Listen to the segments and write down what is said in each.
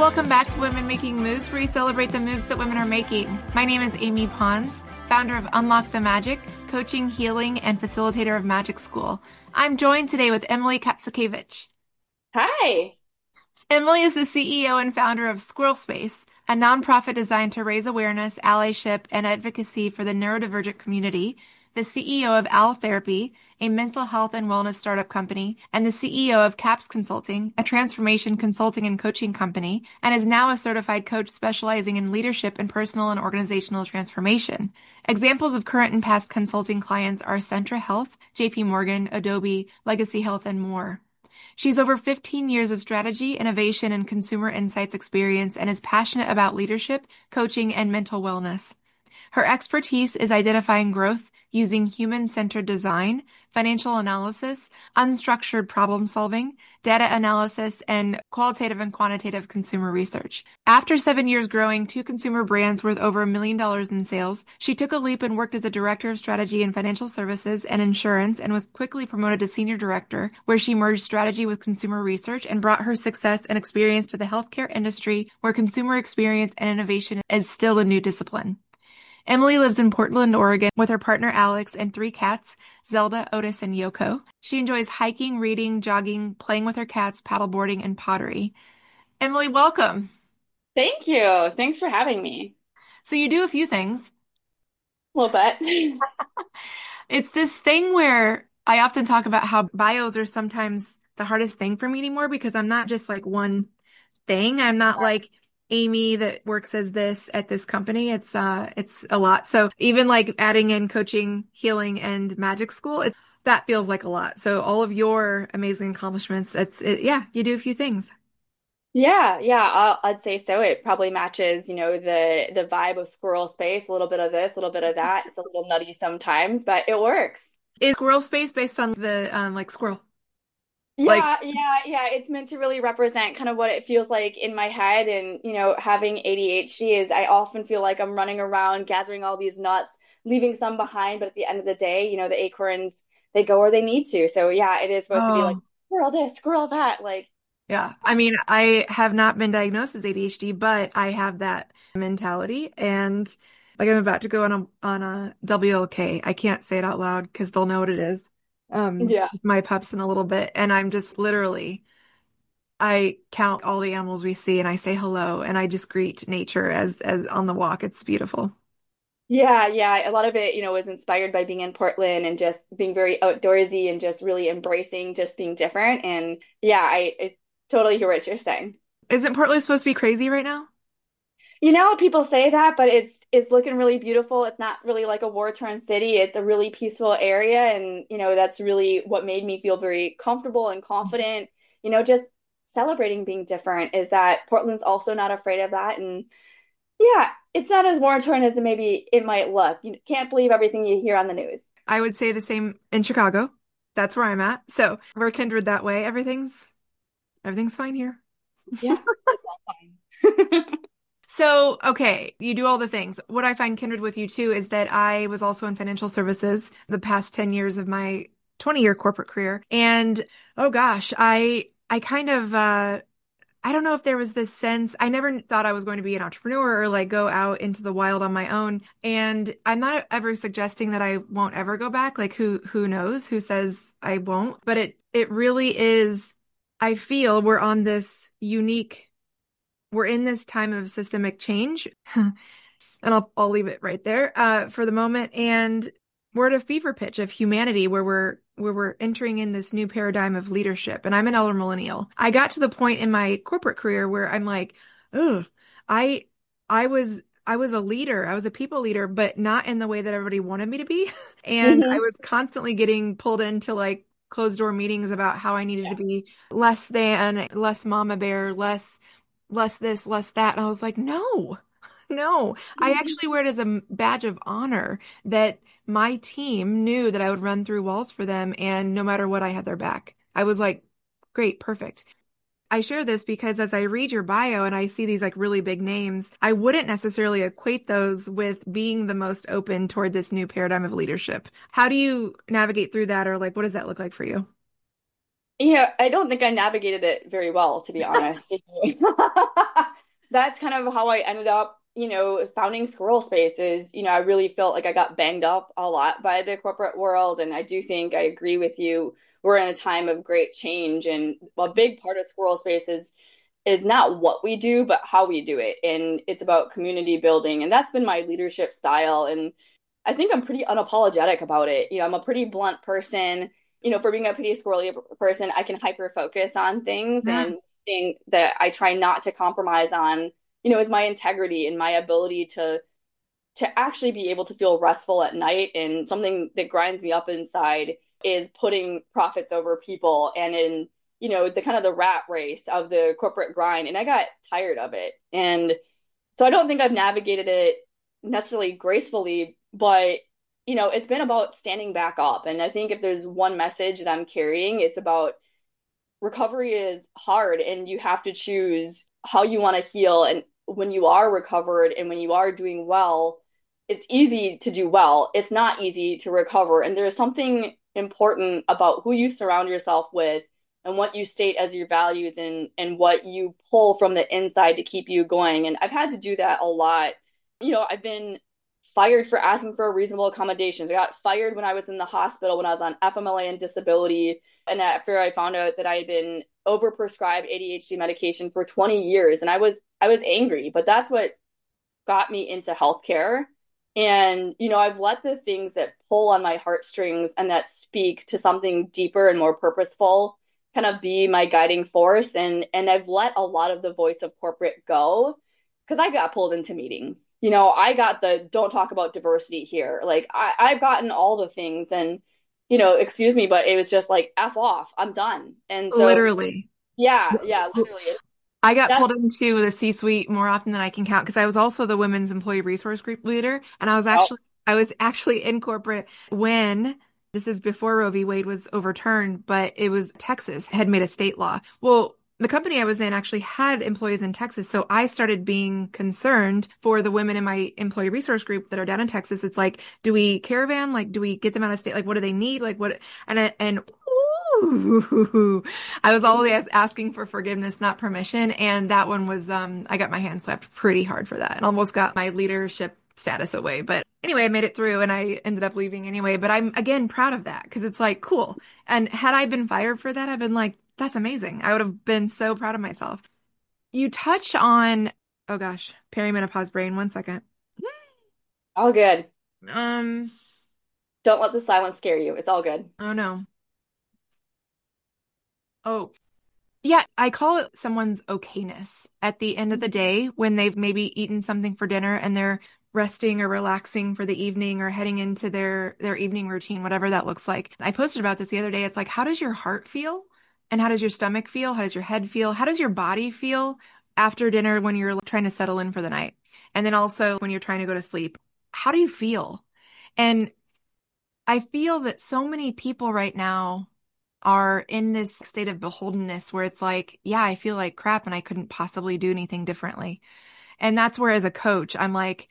welcome back to Women Making Moves, where we celebrate the moves that women are making. My name is Amy Pons, founder of Unlock the Magic, coaching, healing, and facilitator of Magic School. I'm joined today with Emily Kapsakevich. Hi. Emily is the CEO and founder of Squirrel Space, a nonprofit designed to raise awareness, allyship, and advocacy for the neurodivergent community, the CEO of Owl Therapy, a mental health and wellness startup company, and the CEO of CAPS Consulting, a transformation consulting and coaching company, and is now a certified coach specializing in leadership and personal and organizational transformation. Examples of current and past consulting clients are Centra Health, JP Morgan, Adobe, Legacy Health, and more. She's over 15 years of strategy, innovation, and consumer insights experience and is passionate about leadership, coaching, and mental wellness. Her expertise is identifying growth using human-centered design, financial analysis, unstructured problem solving, data analysis, and qualitative and quantitative consumer research. After 7 years growing two consumer brands worth over $1 million in sales, she took a leap and worked as a director of strategy in financial services and insurance and was quickly promoted to senior director, where she merged strategy with consumer research and brought her success and experience to the healthcare industry, where consumer experience and innovation is still a new discipline. Emily lives in Portland, Oregon with her partner Alex and three cats, Zelda, Otis, and Yoko. She enjoys hiking, reading, jogging, playing with her cats, paddleboarding, and pottery. Emily, welcome. Thank you. Thanks for having me. So you do a few things. A little bit. It's this thing where I often talk about how bios are sometimes the hardest thing for me anymore because I'm not just like one thing. I'm not like Amy that works as this at this company. It's a lot. So even like adding in coaching, healing, and magic school, that feels like a lot. So all of your amazing accomplishments, yeah, you do a few things. Yeah, I'd say so. It probably matches, the vibe of Squirrel Space, a little bit of this, a little bit of that. It's a little nutty sometimes, but it works. Is Squirrel Space based on the like squirrel? Like, Yeah. It's meant to really represent kind of what it feels like in my head. And, having ADHD is I often feel like I'm running around gathering all these nuts, leaving some behind. But at the end of the day, the acorns, they go where they need to. So yeah, it is supposed to be like oh, squirrel this, squirrel that. Like, yeah. I mean, I have not been diagnosed as ADHD, but I have that mentality and like I'm about to go on a WLK. I can't say it out loud because they'll know what it is. yeah. With my pups in a little bit and I'm just literally I count all the animals we see and I say hello and I just greet nature as on the walk. It's beautiful. Yeah. A lot of it, was inspired by being in Portland and just being very outdoorsy and just really embracing just being different. And yeah, I totally hear what you're saying. Isn't Portland supposed to be crazy right now? People say that, but it's looking really beautiful. It's not really like a war-torn city. It's a really peaceful area, and that's really what made me feel very comfortable and confident. Just celebrating being different is that Portland's also not afraid of that, and yeah, it's not as war-torn as maybe it might look. You can't believe everything you hear on the news. I would say the same in Chicago. That's where I'm at. So we're kindred that way. Everything's fine here. Yeah, it's all fine. So, okay, you do all the things. What I find kindred with you too is that I was also in financial services the past 10 years of my 20-year corporate career. And oh gosh, I kind of I don't know if there was this sense, I never thought I was going to be an entrepreneur or like go out into the wild on my own. And I'm not ever suggesting that I won't ever go back. Like who knows? Who says I won't? But it really is, I feel we're in this time of systemic change. And I'll leave it right there for the moment. And we're at a fever pitch of humanity where we're entering in this new paradigm of leadership. And I'm an elder millennial. I got to the point in my corporate career where I'm like, ugh, I I was a leader. I was a people leader, but not in the way that everybody wanted me to be. And I Hmm. was constantly getting pulled into like closed door meetings about how I needed to be less than, less mama bear, less this, less that. And I was like, no. No, I Yeah. actually wear it as a badge of honor that my team knew that I would run through walls for them and no matter what, I had their back. I was like, great, perfect. I share this because as I read your bio and I see these like really big names, I wouldn't necessarily equate those with being the most open toward this new paradigm of leadership. How do you navigate through that or like what does that look like for you? I don't think I navigated it very well, to be honest. that's kind of how I ended up, founding Squirrel Spaces. I really felt like I got banged up a lot by the corporate world, and I do think I agree with you. We're in a time of great change, and a big part of Squirrel Spaces is not what we do, but how we do it. And it's about community building, and that's been my leadership style. And I think I'm pretty unapologetic about it. I'm a pretty blunt person. For being a pretty squirrely person, I can hyper focus on things, Yeah. and thing that I try not to compromise on, is my integrity and my ability to actually be able to feel restful at night. And something that grinds me up inside is putting profits over people, and in, the kind of the rat race of the corporate grind. And I got tired of it. And so I don't think I've navigated it necessarily gracefully, but it's been about standing back up. And I think if there's one message that I'm carrying, it's about recovery is hard, and you have to choose how you want to heal. And when you are recovered and when you are doing well, it's easy to do well. It's not easy to recover. And there's something important about who you surround yourself with and what you state as your values, and what you pull from the inside to keep you going. And I've had to do that a lot. I've been fired for asking for reasonable accommodations. I got fired when I was in the hospital when I was on FMLA and disability. And after I found out that I had been overprescribed ADHD medication for 20 years, and I was angry, but that's what got me into healthcare. And I've let the things that pull on my heartstrings and that speak to something deeper and more purposeful kind of be my guiding force. And I've let a lot of the voice of corporate go, because I got pulled into meetings. I got the don't talk about diversity here. Like I've gotten all the things, and excuse me, but it was just like F off. I'm done. And so Literally. yeah, yeah, literally. I got That's pulled into the C-suite more often than I can count because I was also the women's employee resource group leader, and oh, I was actually in corporate when this is before Roe v. Wade was overturned, but it was Texas had made a state law. Well, the company I was in actually had employees in Texas, so I started being concerned for the women in my employee resource group that are down in Texas. It's like, do we caravan? Like, do we get them out of state? Like, what do they need? Like, what? And ooh, I was always asking for forgiveness, not permission. And that one was, I got my hand slapped pretty hard for that and almost got my leadership status away. But anyway, I made it through and I ended up leaving anyway. But I'm again proud of that because it's like, cool. And had I been fired for that, I've been like, that's amazing. I would have been so proud of myself. You touch on, oh gosh, perimenopause brain. One second. all good. Um, Don't let the silence scare you. It's all good. oh no. Oh, yeah, I call it someone's okayness at the end of the day when they've maybe eaten something for dinner and they're resting or relaxing for the evening or heading into their evening routine, whatever that looks like. I posted about this the other day. It's like, how does your heart feel? And how does your stomach feel? How does your head feel? How does your body feel after dinner when you're trying to settle in for the night? And then also when you're trying to go to sleep, how do you feel? And I feel that so many people right now are in this state of beholdenness where it's like, yeah, I feel like crap and I couldn't possibly do anything differently. And that's where as a coach, I'm like,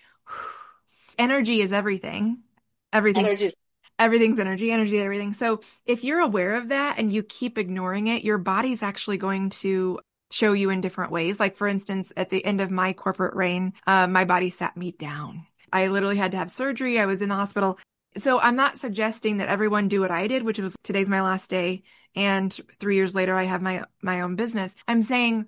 energy is everything. Everything, Energy. everything's energy, energy, everything. So if you're aware of that and you keep ignoring it, your body's actually going to show you in different ways. Like for instance, at the end of my corporate reign, my body sat me down. I literally had to have surgery. I was in the hospital. So I'm not suggesting that everyone do what I did, which was today's my last day. And 3 years later, I have my own business. I'm saying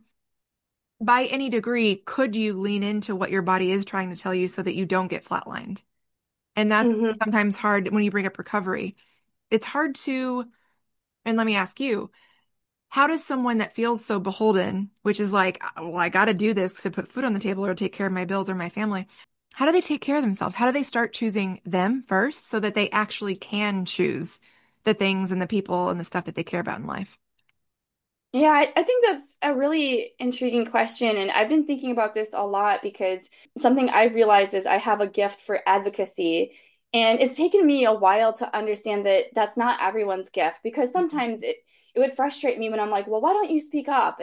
by any degree, could you lean into what your body is trying to tell you so that you don't get flatlined? And that's Hmm. sometimes hard when you bring up recovery. It's hard to, and let me ask you, how does someone that feels so beholden, which is like, well, I got to do this to put food on the table or take care of my bills or my family, how do they take care of themselves? How do they start choosing them first so that they actually can choose the things and the people and the stuff that they care about in life? Yeah, I think that's a really intriguing question. And I've been thinking about this a lot because something I've realized is I have a gift for advocacy. And it's taken me a while to understand that that's not everyone's gift, because sometimes it would frustrate me when I'm like, well, why don't you speak up?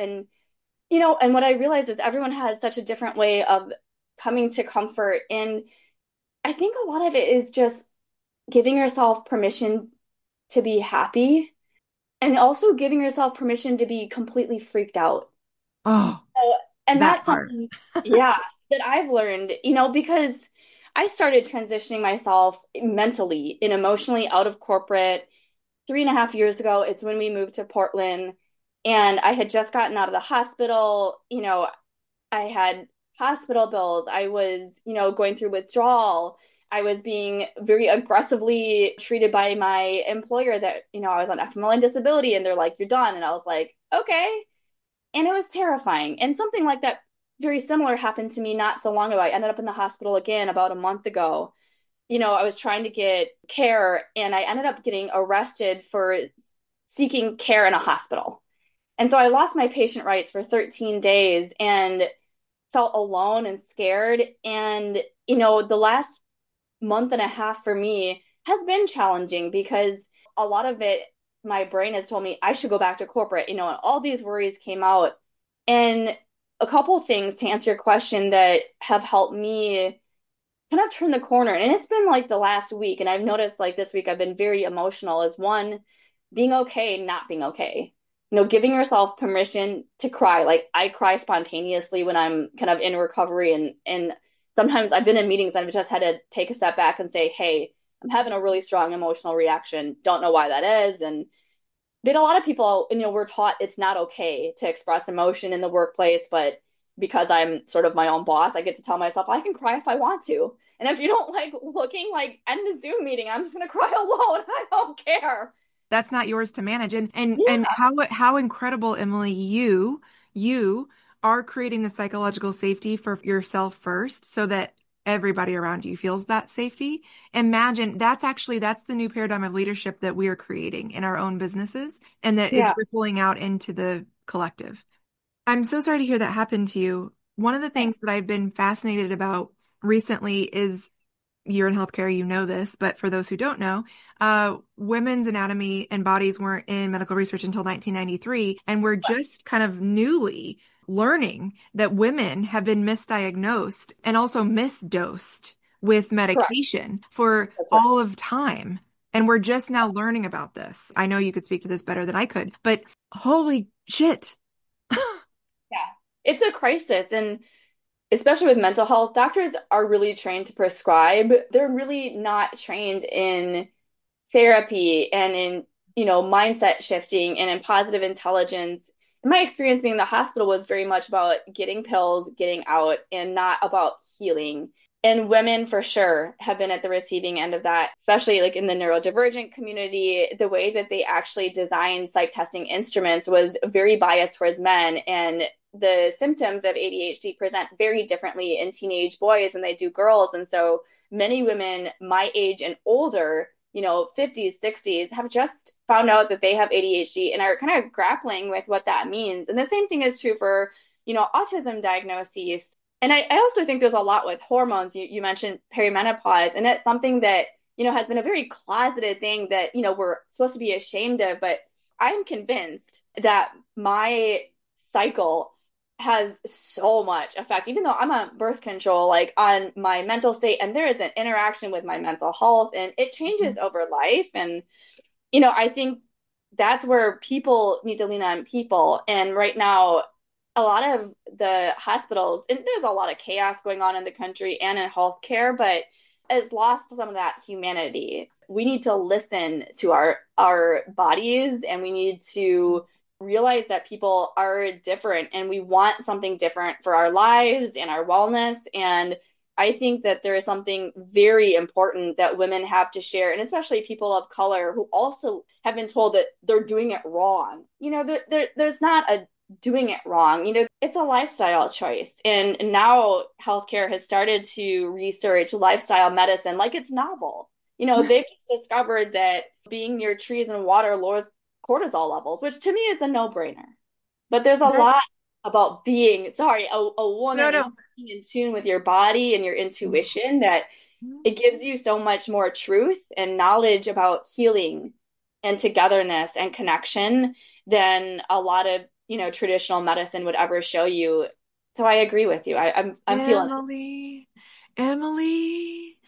And what I realize is everyone has such a different way of coming to comfort. And I think a lot of it is just giving yourself permission to be happy, and also giving yourself permission to be completely freaked out. Oh, And that that's part. something, yeah, that I've learned, because I started transitioning myself mentally and emotionally out of corporate 3.5 years ago. It's when we moved to Portland, and I had just gotten out of the hospital. I had hospital bills. I was, going through withdrawal. I was being very aggressively treated by my employer that, I was on FMLA disability, and they're like, you're done. And I was like, okay. And it was terrifying. And something like that, very similar, happened to me not so long ago. I ended up in the hospital again about a month ago. I was trying to get care, and I ended up getting arrested for seeking care in a hospital. And so I lost my patient rights for 13 days and felt alone and scared. And, the last month and a half for me has been challenging because a lot of it, my brain has told me I should go back to corporate, and all these worries came out. And a couple things to answer your question that have helped me kind of turn the corner. And it's been like the last week, and I've noticed like this week I've been very emotional, is one, being okay, not being okay. Giving yourself permission to cry. Like I cry spontaneously when I'm kind of in recovery, and sometimes I've been in meetings and I've just had to take a step back and say, "Hey, I'm having a really strong emotional reaction. Don't know why that is." And but a lot of people, we're taught it's not okay to express emotion in the workplace, but because I'm sort of my own boss, I get to tell myself I can cry if I want to. And if you don't like looking, like end the Zoom meeting, I'm just gonna cry alone. I don't care. That's not yours to manage. And Yeah, how incredible, Emily, you are creating the psychological safety for yourself first so that everybody around you feels that safety. Imagine that's the new paradigm of leadership that we are creating in our own businesses and that is yeah. rippling out into the collective. I'm so sorry to hear that happened to you. One of the things Thanks. that I've been fascinated about recently is you're in healthcare, you know this, but for those who don't know, women's anatomy and bodies weren't in medical research until 1993, and we're just kind of newly learning that women have been misdiagnosed and also misdosed with Correct. medication for That's right. all of time. And we're just now learning about this. I know you could speak to this better than I could, but holy shit. Yeah. It's a crisis. And especially with mental health, doctors are really trained to prescribe. They're really not trained in therapy and in, mindset shifting and in positive intelligence. In my experience being in the hospital was very much about getting pills, getting out, and not about healing. And women for sure have been at the receiving end of that, especially like in the neurodivergent community. The way that they actually designed psych testing instruments was very biased towards men. And the symptoms of ADHD present very differently in teenage boys than they do girls. And so many women my age and older, 50s, 60s, have just found out that they have ADHD and are kind of grappling with what that means. And the same thing is true for, autism diagnoses. And I also think there's a lot with hormones. You mentioned perimenopause, and it's something that, has been a very closeted thing that, we're supposed to be ashamed of. But I'm convinced that my cycle has so much effect, even though I'm on birth control, like on my mental state, and there is an interaction with my mental health, and it changes over life. And, I think that's where people need to lean on people. And right now, a lot of the hospitals, and there's a lot of chaos going on in the country and in healthcare, but it's lost some of that humanity. We need to listen to our bodies, and we need to realize that people are different and we want something different for our lives and our wellness. And I think that there is something very important that women have to share, and especially people of color who also have been told that they're doing it wrong. There's not a doing it wrong. It's a lifestyle choice. And now healthcare has started to research lifestyle medicine like it's novel. They've just discovered that being near trees and water lowers cortisol levels, which to me is a no-brainer. But there's a That, lot about being, sorry, a no, woman and no. being in tune with your body and your intuition, that it gives you so much more truth and knowledge about healing and togetherness and connection than a lot of, traditional medicine would ever show you. So I agree with you. I'm feeling it. Emily, Emily.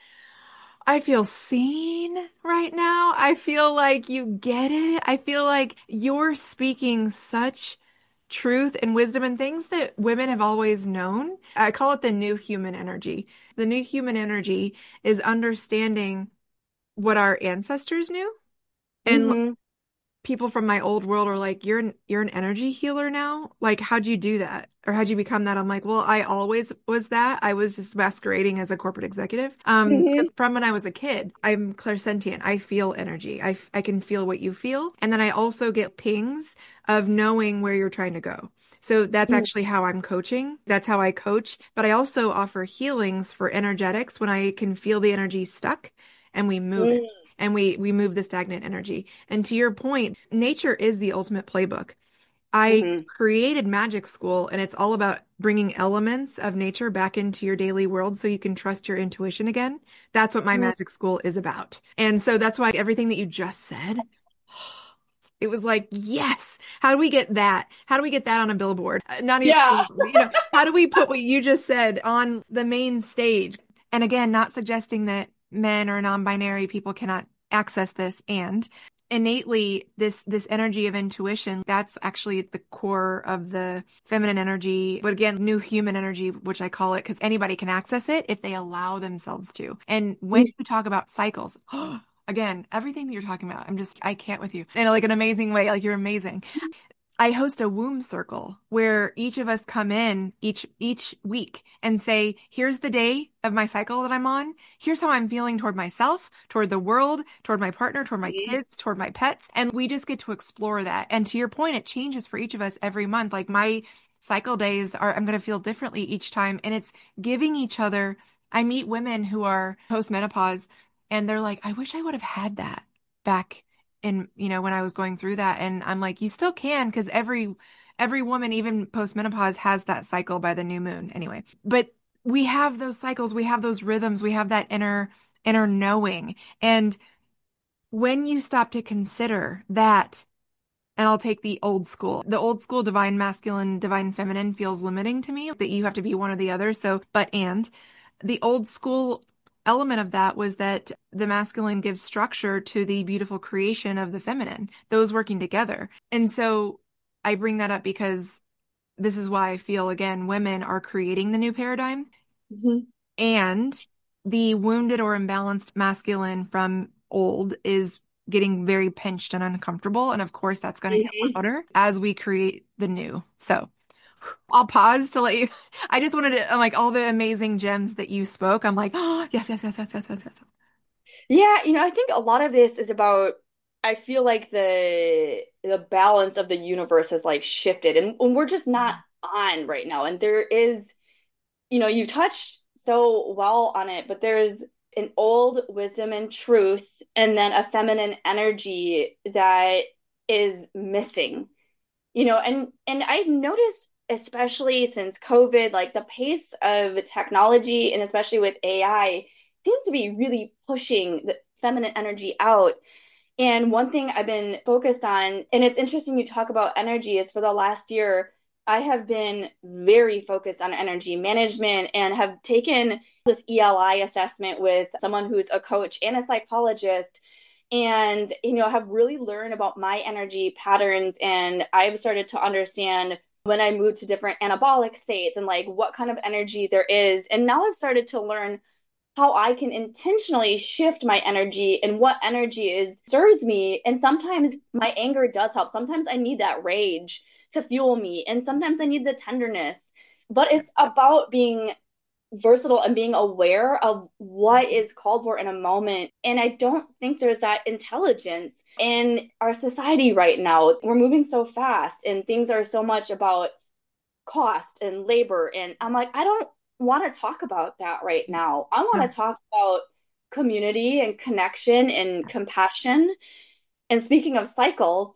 I feel seen right now. I feel like you get it. I feel like you're speaking such truth and wisdom and things that women have always known. I call it the new human energy. The new human energy is understanding what our ancestors knew. And Hmm. people from my old world are like, you're an energy healer now? Like, how'd you do that? Or how'd you become that? I'm like, well, I always was that. I was just masquerading as a corporate executive. 'Cause Hmm. from when I was a kid, I'm clairsentient. I feel energy. I can feel what you feel. And then I also get pings of knowing where you're trying to go. So that's actually how I'm coaching. That's how I coach. But I also offer healings for energetics when I can feel the energy stuck and we move it. Hmm. And we move the stagnant energy. And to your point, nature is the ultimate playbook. I Hmm. created Magic School, and it's all about bringing elements of nature back into your daily world so you can trust your intuition again. That's what my Magic School is about. And so that's why everything that you just said, it was like, yes, how do we get that? How do we get that on a billboard? Not even, Yeah. how do we put what you just said on the main stage? And again, not suggesting that men or non-binary people cannot access this and innately this energy of intuition, that's actually at the core of the feminine energy, but again, new human energy, which I call it, because anybody can access it if they allow themselves to. And when you talk about cycles, again, everything that you're talking about, I can't with you in like an amazing way. Like you're amazing. I host a womb circle where each of us come in each week and say, here's the day of my cycle that I'm on. Here's how I'm feeling toward myself, toward the world, toward my partner, toward my Mhm. kids, toward my pets. And we just get to explore that. And to your point, it changes for each of us every month. Like my cycle days are, I'm going to feel differently each time. And it's giving each other, I meet women who are postmenopause and they're like, I wish I would have had that back in, when I was going through that. And I'm like, you still can because every woman, even postmenopause, has that cycle by the new moon anyway. But we have those cycles, we have those rhythms, we have that inner knowing. And when you stop to consider that, and I'll take the old school divine masculine, divine feminine feels limiting to me, that you have to be one or the other. So, and the old school element of that was that the masculine gives structure to the beautiful creation of the feminine, those working together. And so I bring that up because this is why I feel, again, women are creating the new paradigm Mhm. and the wounded or imbalanced masculine from old is getting very pinched and uncomfortable. And of course, that's going to get Mhm. louder as we create the new. So I'll pause to let you. I just wanted to, like, all the amazing gems that you spoke. I'm like, oh, yes, yes, yes, yes, yes, yes, yes. Yeah, I think a lot of this is about, I feel like the balance of the universe has like shifted and we're just not on right now. And there is, you touched so well on it, but there's an old wisdom and truth and then a feminine energy that is missing. And I've noticed, especially since COVID, like the pace of technology and especially with AI seems to be really pushing the feminine energy out. And one thing I've been focused on, and it's interesting you talk about energy, is for the last year, I have been very focused on energy management and have taken this ELI assessment with someone who's a coach and a psychologist and have really learned about my energy patterns and I've started to understand when I move to different anabolic states and like what kind of energy there is. And now I've started to learn how I can intentionally shift my energy and what energy is serves me. And sometimes my anger does help. Sometimes I need that rage to fuel me, and sometimes I need the tenderness. But it's about being versatile and being aware of what is called for in a moment. And I don't think there's that intelligence in our society right now. We're moving so fast, and things are so much about cost and labor. And I'm like, I don't want to talk about that right now. I No. want to talk about community and connection and compassion. And speaking of cycles,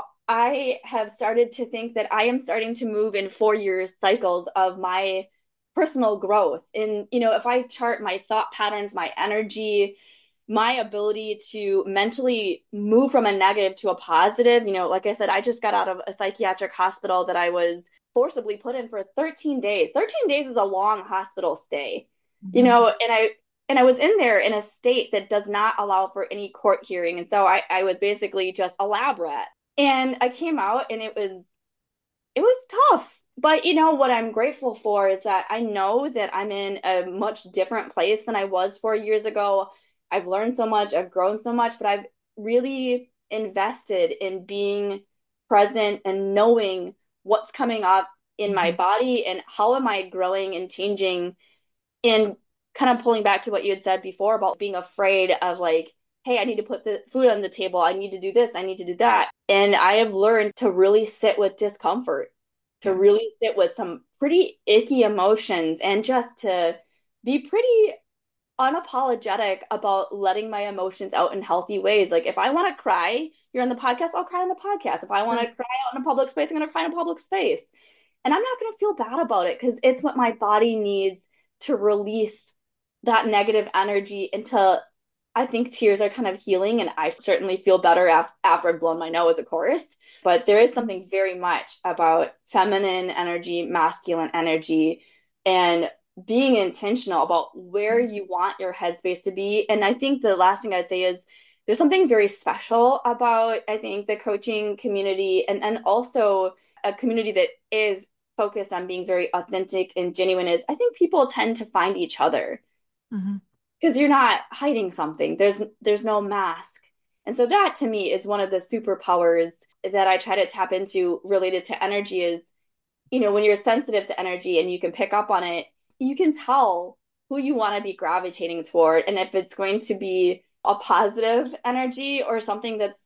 I have started to think that I am starting to move in 4 year cycles of my personal growth. And, if I chart my thought patterns, my energy, my ability to mentally move from a negative to a positive, like I said, I just got out of a psychiatric hospital that I was forcibly put in for 13 days. 13 days is a long hospital stay, Mhm. and I was in there in a state that does not allow for any court hearing. And so I was basically just a lab rat. And I came out and it was it was tough. But what I'm grateful for is that I know that I'm in a much different place than I was 4 years ago. I've learned so much, I've grown so much, but I've really invested in being present and knowing what's coming up in my Mhm. body and how am I growing and changing, and kind of pulling back to what you had said before about being afraid of like, hey, I need to put the food on the table. I need to do this. I need to do that. And I have learned to really sit with discomfort, to Yeah. really sit with some pretty icky emotions and just to be pretty unapologetic about letting my emotions out in healthy ways. Like if I want to cry, you're on the podcast, I'll cry on the podcast. If I want Right. to cry out in a public space, I'm going to cry in a public space. And I'm not going to feel bad about it because it's what my body needs to release that negative energy into. I think tears are kind of healing, and I certainly feel better after I've blown my nose, of course. But there is something very much about feminine energy, masculine energy, and being intentional about where you want your headspace to be. And I think the last thing I'd say is there's something very special about, I think, the coaching community and also a community that is focused on being very authentic and genuine is I think people tend to find each other Mhm. because you're not hiding something. There's no mask. And so that to me is one of the superpowers that I try to tap into related to energy is, when you're sensitive to energy and you can pick up on it, you can tell who you want to be gravitating toward and if it's going to be a positive energy or something that's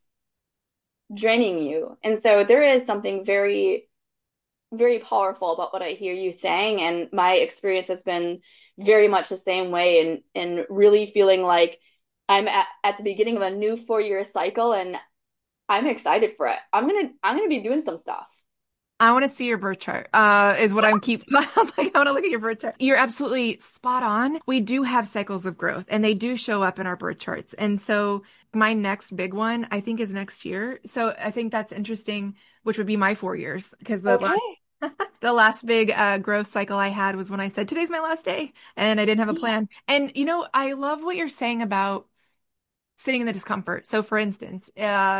draining you. And so there is something very very powerful about what I hear you saying, and my experience has been very much the same way, and really feeling like I'm at the beginning of a new 4 year cycle, and I'm excited for it. I'm gonna be doing some stuff. I want to see your birth chart, is what I'm keep. I was like, I want to look at your birth chart. You're absolutely spot on. We do have cycles of growth and they do show up in our birth charts. And so my next big one, I think, is next year. So I think that's interesting, which would be my 4 years because Okay. the last big growth cycle I had was when I said, today's my last day and I didn't have a Yeah. plan. And I love what you're saying about sitting in the discomfort. So for instance,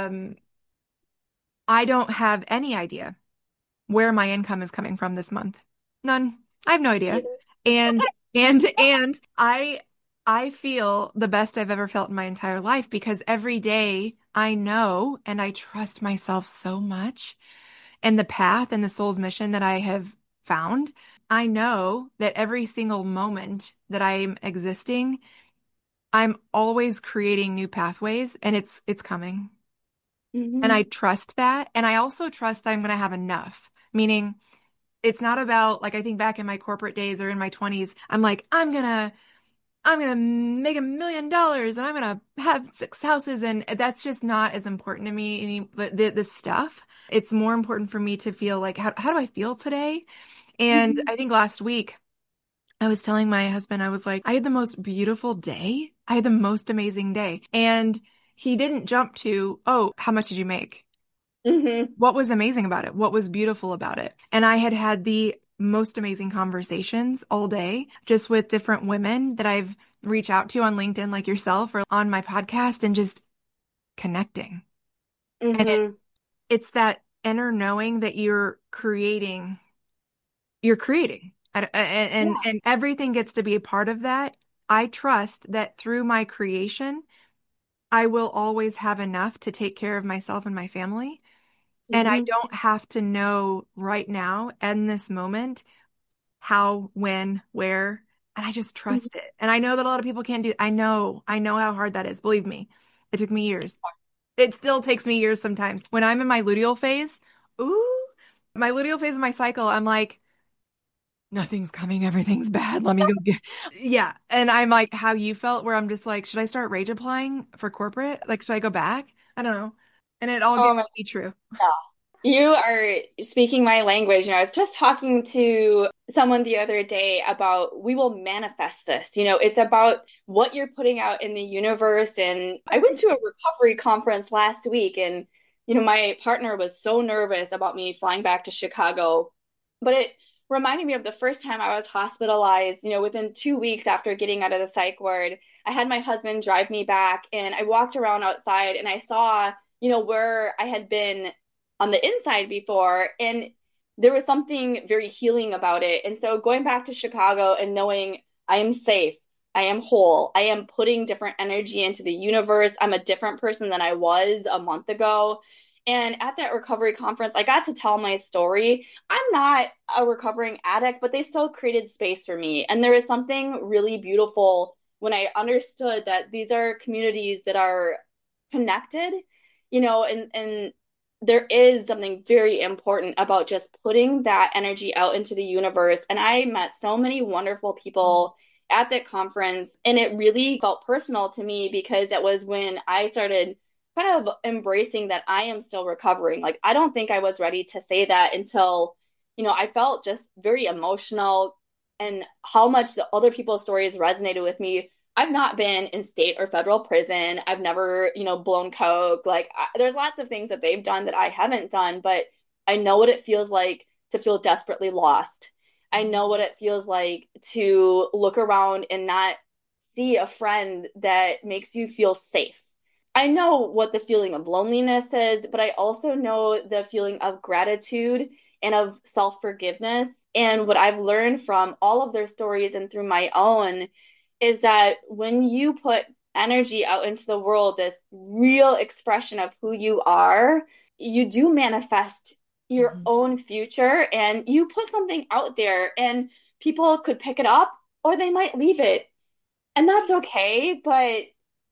I don't have any idea where my income is coming from this month. None. I have no idea. Either. And and I feel the best I've ever felt in my entire life because every day I know and I trust myself so much and the path and the soul's mission that I have found. I know that every single moment that I'm existing, I'm always creating new pathways and it's coming. And I Hmm. trust that. And I also trust that I'm going to have enough, meaning it's not about like I think back in my corporate days or in my 20s, I'm like, I'm gonna make $1 million and I'm gonna have 6 houses and that's just not as important to me the stuff. It's more important for me to feel like how do I feel today? And Hmm. I think last week I was telling my husband, I was like, I had the most beautiful day. I had the most amazing day. And he didn't jump to, oh, how much did you make? Hmm. What was amazing about it? What was beautiful about it? And I had had the most amazing conversations all day just with different women that I've reached out to on LinkedIn, like yourself, or on my podcast, and just connecting. And Hmm. it's that inner knowing that you're creating. Yeah. And everything gets to be a part of that. I trust that through my creation, I will always have enough to take care of myself and my family. And I Hmm. don't have to know right now in this moment how, when, where, and I just trust it. And I know that a lot of people can't do. I know how hard that is. Believe me, it took me years. It still takes me years sometimes. When I'm in my luteal phase, ooh, my luteal phase of my cycle, I'm like, nothing's coming, everything's bad. Let me go get, yeah. And I'm like, how you felt, where I'm just like, should I start rage applying for corporate? Like, should I go back? I don't know. And it all Oh gets my to be true. God. You are speaking my language. I was just talking to someone the other day about we will manifest this. It's about what you're putting out in the universe. And I went to a recovery conference last week, and my partner was so nervous about me flying back to Chicago. But it reminded me of the first time I was hospitalized, within 2 weeks after getting out of the psych ward. I had my husband drive me back, and I walked around outside and I saw, where I had been on the inside before. And there was something very healing about it. And so going back to Chicago and knowing I am safe, I am whole, I am putting different energy into the universe. I'm a different person than I was a month ago. And at that recovery conference, I got to tell my story. I'm not a recovering addict, but they still created space for me. And there was something really beautiful when I understood that these are communities that are connected, and there is something very important about just putting that energy out into the universe. And I met so many wonderful people at that conference, and it really felt personal to me because it was when I started kind of embracing that I am still recovering. Like, I don't think I was ready to say that until, I felt just very emotional and how much the other people's stories resonated with me. I've not been in state or federal prison. I've never, blown coke. Like, there's lots of things that they've done that I haven't done, but I know what it feels like to feel desperately lost. I know what it feels like to look around and not see a friend that makes you feel safe. I know what the feeling of loneliness is, but I also know the feeling of gratitude and of self-forgiveness. And what I've learned from all of their stories and through my own is that when you put energy out into the world, this real expression of who you are, you do manifest your Mhm. own future and you put something out there and people could pick it up or they might leave it. And that's okay, but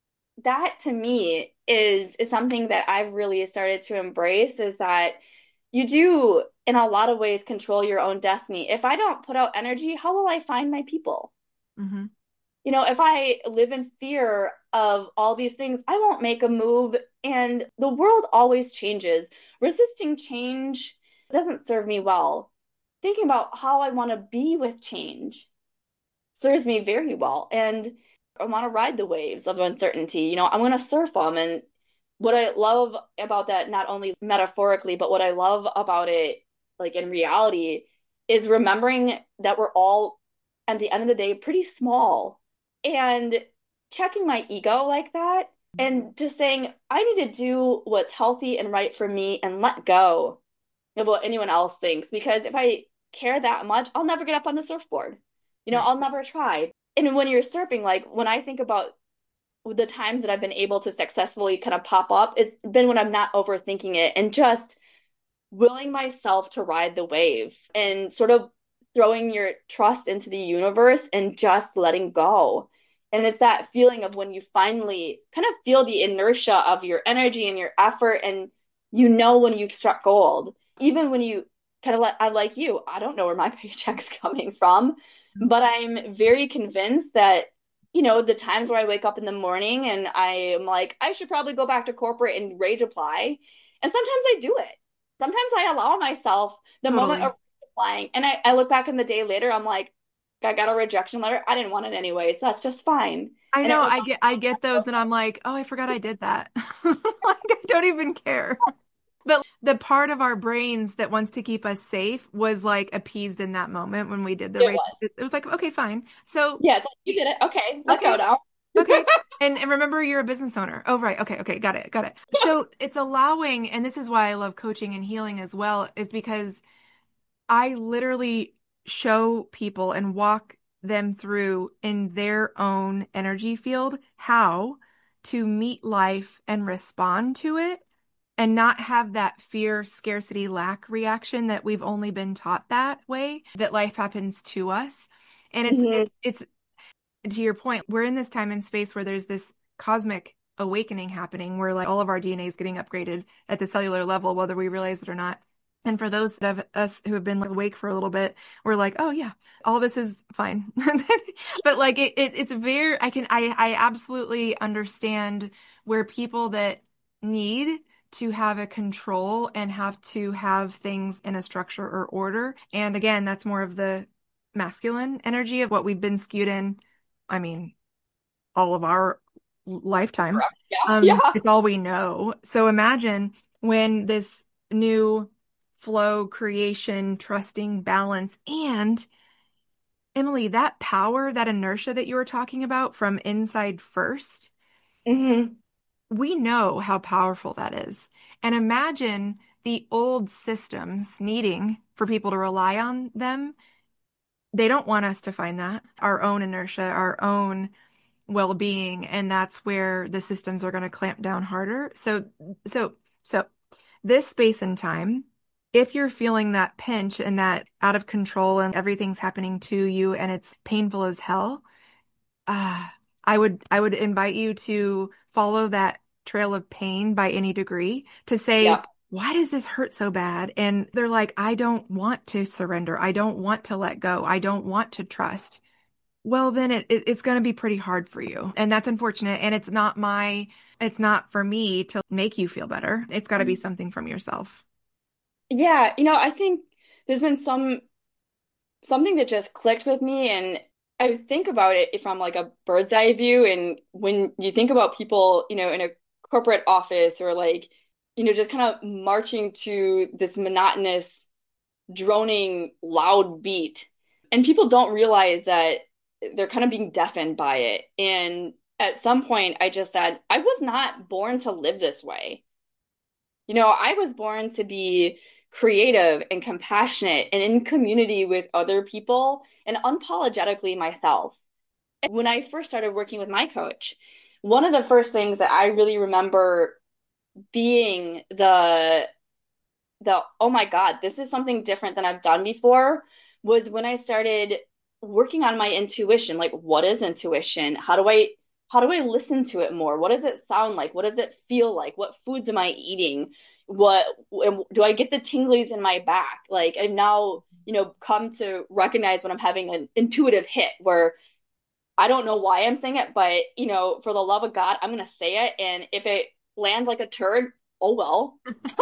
that to me is something that I've really started to embrace is that you do in a lot of ways control your own destiny. If I don't put out energy, how will I find my people? Mhm. If I live in fear of all these things, I won't make a move. And the world always changes. Resisting change doesn't serve me well. Thinking about how I want to be with change serves me very well. And I want to ride the waves of uncertainty. I'm going to surf them. And what I love about that, not only metaphorically, but what I love about it, like in reality, is remembering that we're all, at the end of the day, pretty small. And checking my ego like that and just saying, I need to do what's healthy and right for me and let go of what anyone else thinks. Because if I care that much, I'll never get up on the surfboard. Right. I'll never try. And when you're surfing, like when I think about the times that I've been able to successfully kind of pop up, it's been when I'm not overthinking it and just willing myself to ride the wave and sort of throwing your trust into the universe and just letting go. And it's that feeling of when you finally kind of feel the inertia of your energy and your effort, and when you've struck gold. Even when you kind of I'm like you, I don't know where my paycheck's coming from, but I'm very convinced that, the times where I wake up in the morning and I am like, I should probably go back to corporate and rage apply. And sometimes I do it. Sometimes I allow myself the moment of Totally. applying, and I look back in the day later, I'm like, I got a rejection letter. I didn't want it anyways. That's just fine. I And it know reminds I get those and I'm like, oh, I forgot I did that. Like I don't even care. But the part of our brains that wants to keep us safe was like appeased in that moment when we did the it race. was. It was like, okay, fine. So, Yeah, it's like, you did it. Okay, let go okay, now. okay. And remember, you're a business owner. Oh, right. Okay, okay, got it, got it. So it's allowing, and this is why I love coaching and healing as well, is because I literally show people and walk them through in their own energy field how to meet life and respond to it and not have that fear, scarcity, lack reaction that we've only been taught that way, that life happens to us. And it's Hmm. it's it's to your point, we're in this time and space where there's this cosmic awakening happening where like all of our DNA is getting upgraded at the cellular level, whether we realize it or not. And for those of us who have been like, awake for a little bit, we're like, oh yeah, all this is fine. But like it's very, I absolutely understand where people that need to have a control and have to have things in a structure or order. And again, that's more of the masculine energy of what we've been skewed in. I mean, all of our lifetimes. Yeah, yeah. It's all we know. So imagine when this new flow, creation, trusting, balance, and Emily, that power, that inertia that you were talking about from inside first, Hmm. we know how powerful that is. And imagine the old systems needing for people to rely on them, they don't want us to find that, our own inertia, our own well-being, and that's where the systems are going to clamp down harder. So, so this space and time, if you're feeling that pinch and that out of control and everything's happening to you and it's painful as hell, uh, I would invite you to follow that trail of pain by any degree to say, Yeah. why does this hurt so bad? And they're like, I don't want to surrender. I don't want to let go. I don't want to trust. Well, then it's going to be pretty hard for you. And that's unfortunate. And it's not for me to make you feel better. It's got to be something from yourself. Yeah, I think there's been something that just clicked with me, and I think about it from like a bird's eye view. And when you think about people, in a corporate office, or like, just kind of marching to this monotonous, droning, loud beat, and people don't realize that they're kind of being deafened by it. And at some point, I just said, I was not born to live this way. I was born to be creative and compassionate and in community with other people and unapologetically myself. When I first started working with my coach, one of the first things that I really remember being the oh my God, this is something different than I've done before, was when I started working on my intuition. Like, what is intuition? How do I listen to it more? What does it sound like? What does it feel like? What foods am I eating? What do I get the tinglies in my back? Like, I've now, come to recognize when I'm having an intuitive hit where I don't know why I'm saying it, but for the love of God, I'm gonna say it. And if it lands like a turd, oh well.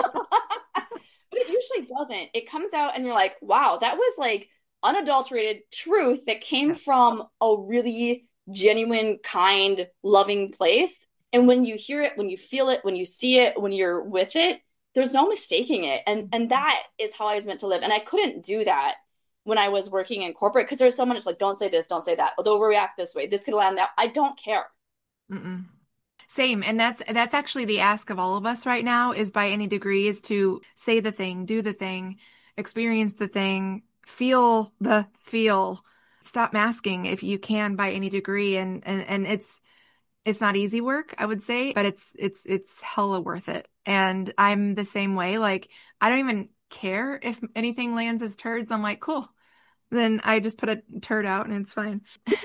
But it usually doesn't. It comes out and you're like, wow, that was like unadulterated truth that came Yeah. from a really genuine, kind, loving place. And when you hear it, when you feel it, when you see it, when you're with it, there's no mistaking it. And that is how I was meant to live. And I couldn't do that when I was working in corporate, because there's someone that's like, don't say this, don't say that. They'll react this way. This could land that. I don't care. Mm-mm. Same. And that's actually the ask of all of us right now is by any degree is to say the thing, do the thing, experience the thing, feel the feel. Stop masking if you can by any degree. And it's not easy work, I would say, but it's hella worth it. And I'm the same way. Like, I don't even care if anything lands as turds. I'm like, cool. Then I just put a turd out and it's fine.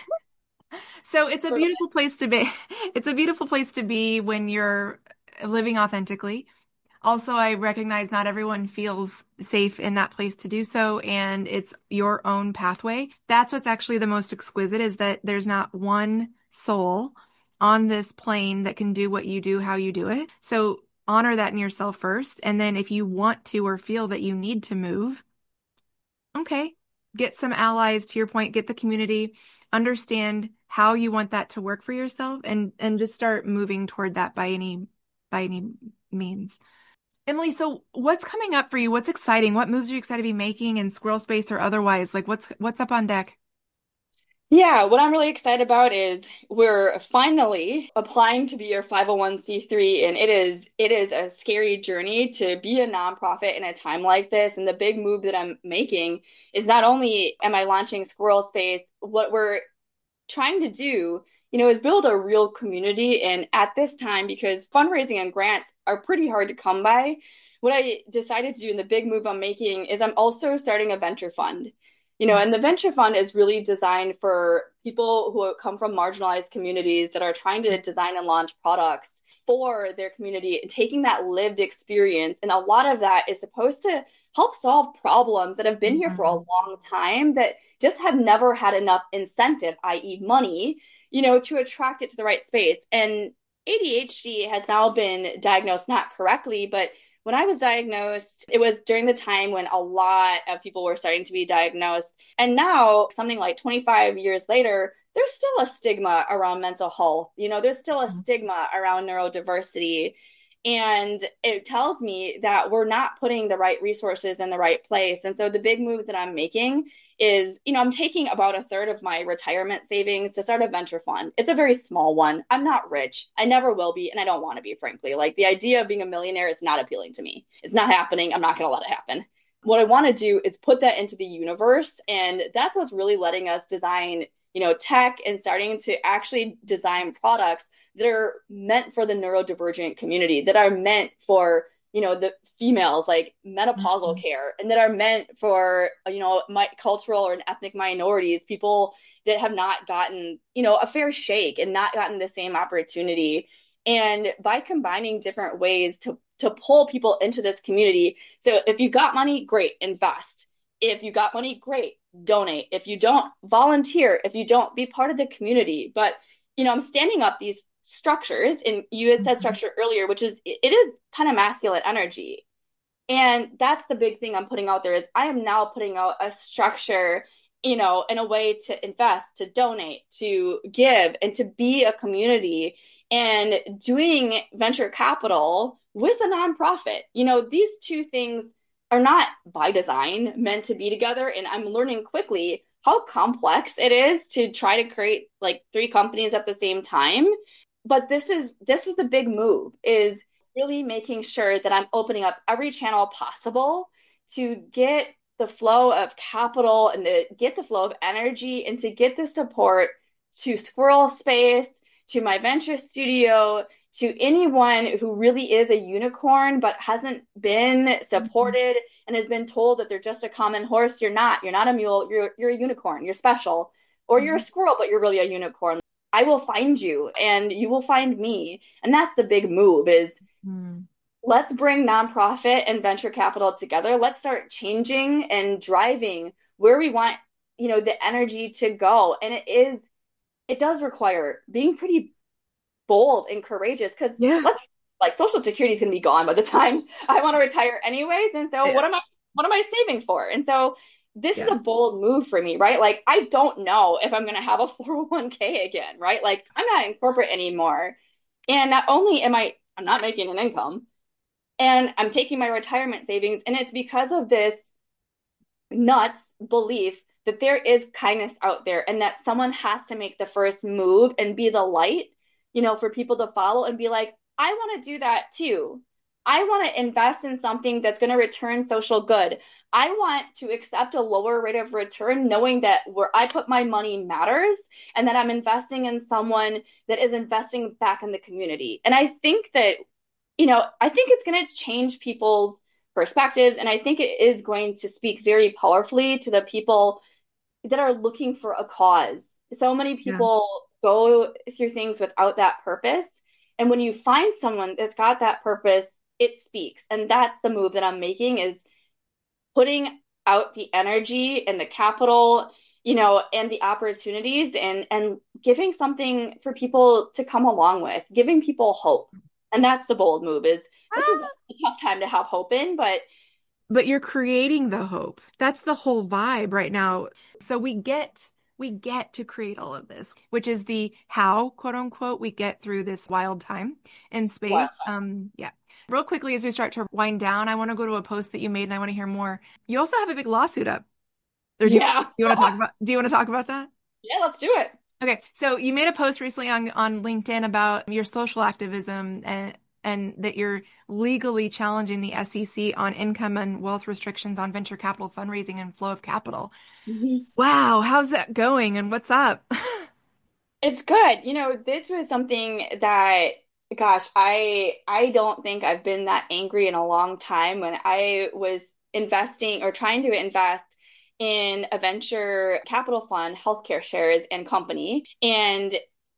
So it's a beautiful place to be. It's a beautiful place to be when you're living authentically. Also, I recognize not everyone feels safe in that place to do so, and it's your own pathway. That's what's actually the most exquisite is that there's not one soul on this plane that can do what you do, how you do it. So honor that in yourself first. And then if you want to or feel that you need to move, okay, get some allies to your point, get the community, understand how you want that to work for yourself and just start moving toward that by any means. Emily, so what's coming up for you? What's exciting? What moves are you excited to be making in Squirrel Space or otherwise? Like what's up on deck? Yeah, what I'm really excited about is we're finally applying to be your 501(c)(3), and it is a scary journey to be a nonprofit in a time like this. And the big move that I'm making is not only am I launching Squirrel Space, what we're trying to do, is build a real community. And at this time, because fundraising and grants are pretty hard to come by, what I decided to do in the big move I'm making is I'm also starting a venture fund. And the venture fund is really designed for people who come from marginalized communities that are trying to design and launch products for their community, and taking that lived experience. And a lot of that is supposed to help solve problems that have been here for a Mhm. long time that just have never had enough incentive, i.e., money, to attract it to the right space. And ADHD has now been diagnosed not correctly, but when I was diagnosed, it was during the time when a lot of people were starting to be diagnosed. And now, something like 25 years later, there's still a stigma around mental health. There's still a stigma around neurodiversity. And it tells me that we're not putting the right resources in the right place. And so the big moves that I'm making is, I'm taking about a third of my retirement savings to start a venture fund. It's a very small one. I'm not rich. I never will be, and I don't want to be, frankly. Like the idea of being a millionaire is not appealing to me. It's not happening. I'm not going to let it happen. What I want to do is put that into the universe. And that's what's really letting us design, tech and starting to actually design products that are meant for the neurodivergent community, that are meant for, the females, like menopausal Mhm. care, and that are meant for, cultural or ethnic minorities, people that have not gotten, a fair shake and not gotten the same opportunity. And by combining different ways to pull people into this community. So if you got money, great, invest. If you got money, great, donate. If you don't, volunteer. If you don't, be part of the community. But I'm standing up these structures, and you had said Mhm. structure earlier, which is it is kind of masculine energy. And that's the big thing I'm putting out there is I am now putting out a structure, in a way to invest, to donate, to give, and to be a community and doing venture capital with a nonprofit. These two things are not by design meant to be together. And I'm learning quickly how complex it is to try to create like three companies at the same time. But this is the big move is really making sure that I'm opening up every channel possible to get the flow of capital and to get the flow of energy and to get the support to Squirrel Space, to my venture studio, to anyone who really is a unicorn but hasn't been Mhm. supported and has been told that they're just a common horse. You're not. You're not a mule. You're a unicorn. You're special. Or you're a Mhm. squirrel, but you're really a unicorn. I will find you and you will find me. And that's the big move is Mhm. let's bring nonprofit and venture capital together. Let's start changing and driving where we want, the energy to go. And it does require being pretty bold and courageous because Yeah. let's like Social Security is going to be gone by the time I want to retire anyways. And so Yeah. what am I saving for? And so this is Yeah. a bold move for me, right? Like I don't know if I'm going to have a 401k again, right? Like I'm not in corporate anymore. And not only I'm not making an income, and I'm taking my retirement savings, and it's because of this nuts belief that there is kindness out there and that someone has to make the first move and be the light, for people to follow and be like, I want to do that too. I want to invest in something that's going to return social good. I want to accept a lower rate of return, knowing that where I put my money matters and that I'm investing in someone that is investing back in the community. And I think that I think it's going to change people's perspectives. And I think it is going to speak very powerfully to the people that are looking for a cause. So many Yeah. people go through things without that purpose. And when you find someone that's got that purpose, it speaks. And that's the move that I'm making is putting out the energy and the capital, and the opportunities and giving something for people to come along with, giving people hope. And that's the bold move is this is a tough time to have hope in, but But you're creating the hope. That's the whole vibe right now. So we get to create all of this, which is the how, quote unquote, we get through this wild time in space. well, Yeah. Real quickly, as we start to wind down, I want to go to a post that you made and I want to hear more. You also have a big lawsuit up. Or yeah. do you want to talk about that? Yeah, let's do it. Okay, so you made a post recently on LinkedIn about your social activism and that you're legally challenging the SEC on income and wealth restrictions on venture capital fundraising and flow of capital. Mhm. Wow, how's that going and what's up? It's good. This was something that, gosh, I don't think I've been that angry in a long time when I was investing or trying to invest in a venture capital fund, healthcare shares and company. And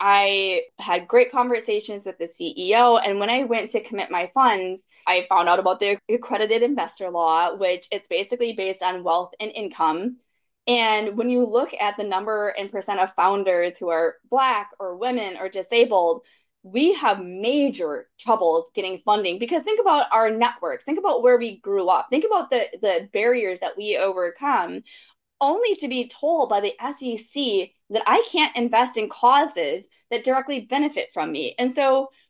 I had great conversations with the CEO. And when I went to commit my funds, I found out about the accredited investor law, which it's basically based on wealth and income. And when you look at the number and percent of founders who are Black or women or disabled, we have major troubles getting funding because think about our networks, think about where we grew up, think about the barriers that we overcome, only to be told by the SEC that I can't invest in causes that directly benefit from me. And so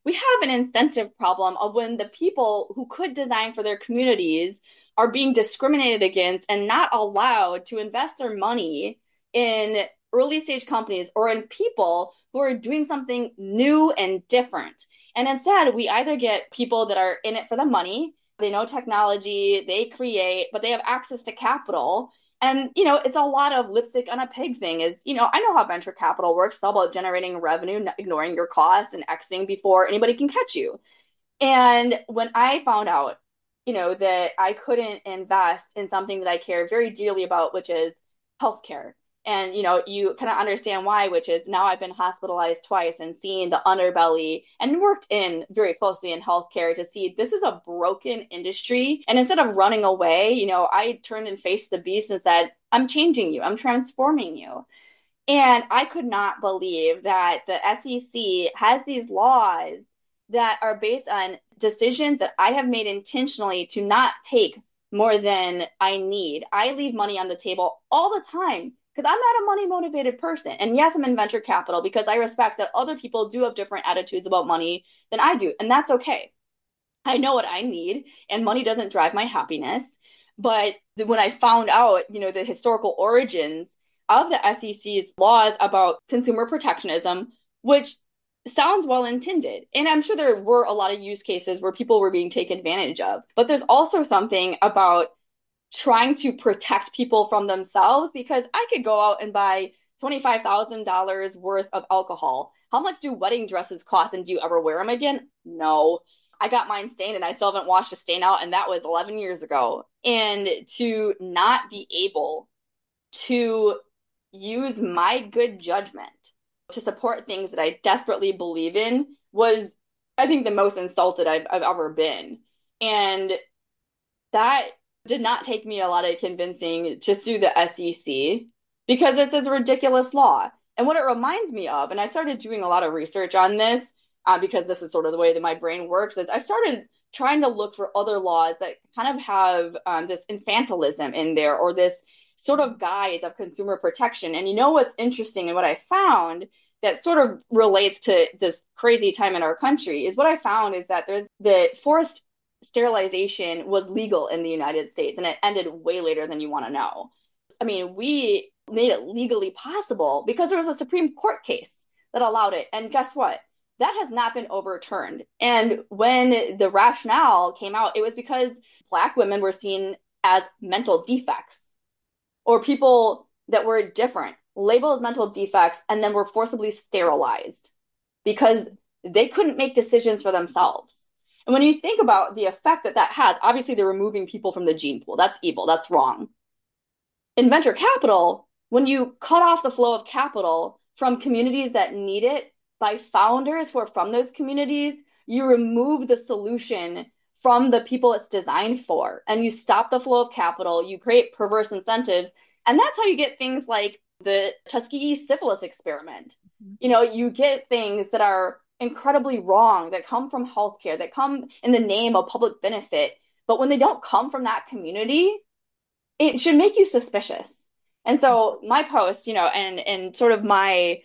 we have an incentive problem of when the people who could design for their communities are being discriminated against and not allowed to invest their money in early stage companies or in people who are doing something new and different. And instead, we either get people that are in it for the money, they know technology, they create, but they have access to capital. And, it's a lot of lipstick on a pig thing is, I know how venture capital works. It's all about generating revenue, ignoring your costs and exiting before anybody can catch you. And when I found out, that I couldn't invest in something that I care very dearly about, which is healthcare. And, you kind of understand why, which is now I've been hospitalized twice and seen the underbelly and worked in very closely in healthcare to see this is a broken industry. And instead of running away, I turned and faced the beast and said, I'm changing you, I'm transforming you. And I could not believe that the SEC has these laws that are based on decisions that I have made intentionally to not take more than I need. I leave money on the table all the time because I'm not a money motivated person. And yes, I'm in venture capital because I respect that other people do have different attitudes about money than I do. And that's okay. I know what I need, and money doesn't drive my happiness. But when I found out, the historical origins of the SEC's laws about consumer protectionism, which sounds well intended. And I'm sure there were a lot of use cases where people were being taken advantage of. But there's also something about trying to protect people from themselves because I could go out and buy $25,000 worth of alcohol. How much do wedding dresses cost and do you ever wear them again? No. I got mine stained and I still haven't washed a stain out, and that was 11 years ago. And to not be able to use my good judgment to support things that I desperately believe in was, I think, the most insulted I've ever been. And that did not take me a lot of convincing to sue the SEC because it's a ridiculous law. And what it reminds me of, and I started doing a lot of research on this because this is sort of the way that my brain works, is I started trying to look for other laws that kind of have this infantilism in there or this sort of guise of consumer protection. And what's interesting and what I found that sort of relates to this crazy time in our country is what I found is that there's the forced sterilization was legal in the United States and it ended way later than you want to know. I mean, we made it legally possible because there was a Supreme Court case that allowed it. And guess what? That has not been overturned. And when the rationale came out, it was because Black women were seen as mental defects or people that were different, labeled as mental defects, and then were forcibly sterilized because they couldn't make decisions for themselves. And when you think about the effect that that has, obviously they're removing people from the gene pool. That's evil. That's wrong. In venture capital, when you cut off the flow of capital from communities that need it by founders who are from those communities, you remove the solution from the people it's designed for, and you stop the flow of capital, you create perverse incentives, and that's how you get things like the Tuskegee syphilis experiment. You get things that are incredibly wrong, that come from healthcare, that come in the name of public benefit, but when they don't come from that community, it should make you suspicious. And so my post, and sort of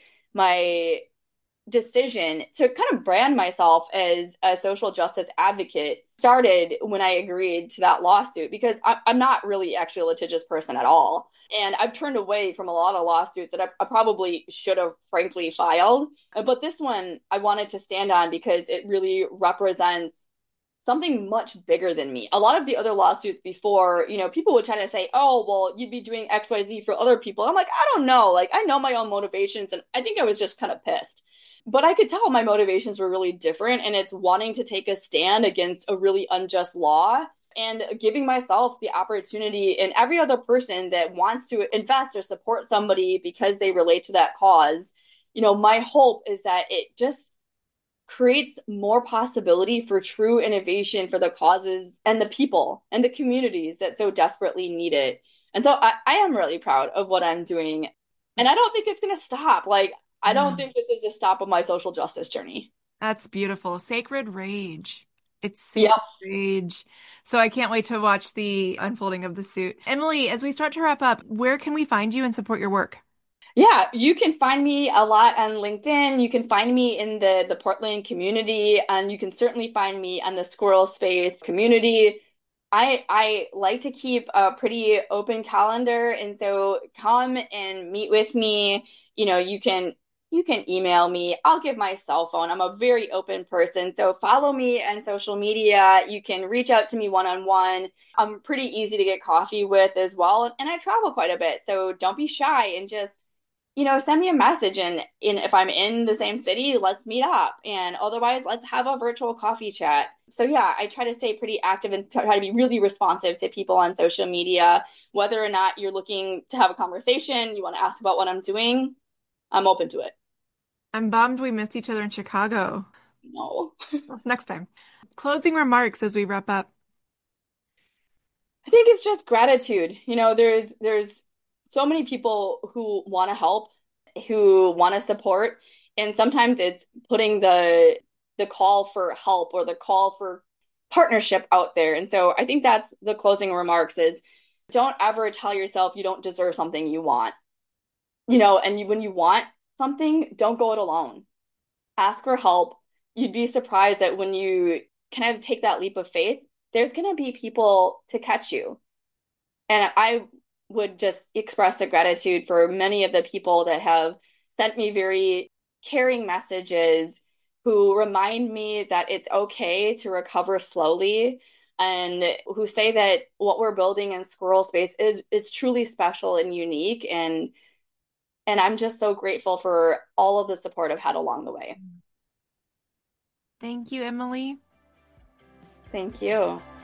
my decision to kind of brand myself as a social justice advocate started when I agreed to that lawsuit because I'm not really actually a litigious person at all. And I've turned away from a lot of lawsuits that I probably should have frankly filed. But this one I wanted to stand on because it really represents something much bigger than me. A lot of the other lawsuits before, people would try to say, oh, well, you'd be doing XYZ for other people. I'm like, I don't know. Like, I know my own motivations. And I think I was just kind of pissed. But I could tell my motivations were really different. And it's wanting to take a stand against a really unjust law and giving myself the opportunity and every other person that wants to invest or support somebody because they relate to that cause. My hope is that it just creates more possibility for true innovation for the causes and the people and the communities that so desperately need it. And so I am really proud of what I'm doing. And I don't think it's going to stop. Like, I don't No, think this is the stop of my social justice journey. that's beautiful. Sacred Rage. It's Yep. Sacred Rage. So I can't wait to watch the unfolding of the suit. Emily, as we start to wrap up, where can we find you and support your work? Yeah, you can find me a lot on LinkedIn. You can find me in the Portland community, and you can certainly find me on the Squirrel Space community. I like to keep a pretty open calendar, and so come and meet with me. You can email me. I'll give my cell phone. I'm a very open person, so follow me on social media. You can reach out to me one-on-one. I'm pretty easy to get coffee with as well, and I travel quite a bit, so don't be shy and just send me a message and if I'm in the same city, let's meet up. And otherwise, let's have a virtual coffee chat. So yeah, I try to stay pretty active and try to be really responsive to people on social media, whether or not you're looking to have a conversation, you want to ask about what I'm doing, I'm open to it. I'm bummed we missed each other in Chicago. No. Next time. Closing remarks as we wrap up. I think it's just gratitude. There's so many people who want to help, who want to support, and sometimes it's putting the call for help or the call for partnership out there. And so I think that's the closing remarks is don't ever tell yourself you don't deserve something you want. When you want something, don't go it alone. Ask for help. You'd be surprised that when you kind of take that leap of faith, there's going to be people to catch you. And I would just express the gratitude for many of the people that have sent me very caring messages, who remind me that it's okay to recover slowly, and who say that what we're building in Squirrel Space is truly special and unique. And I'm just so grateful for all of the support I've had along the way. Thank you, Emily. Thank you.